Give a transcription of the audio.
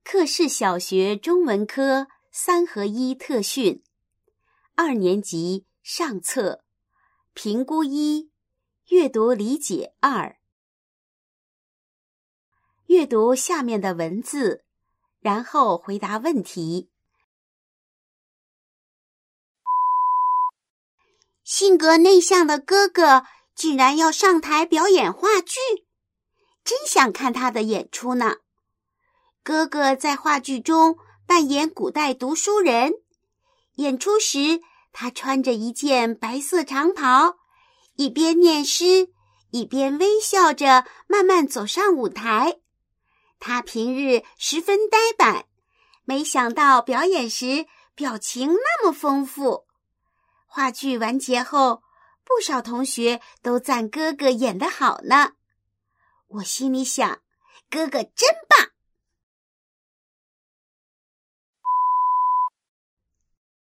克氏小学中文科3合1特训，2年级上册，评估1，阅读理解2。阅读下面的文字，然后回答问题。 性格内向的哥哥竟然要上台表演话剧，真想看他的演出呢。哥哥在话剧中扮演古代读书人，演出时他穿着一件白色长袍，一边念诗，一边微笑着慢慢走上舞台。他平日十分呆板，没想到表演时表情那么丰富。话剧完结后，不少同学都赞哥哥演得好呢。我心里想，哥哥真棒。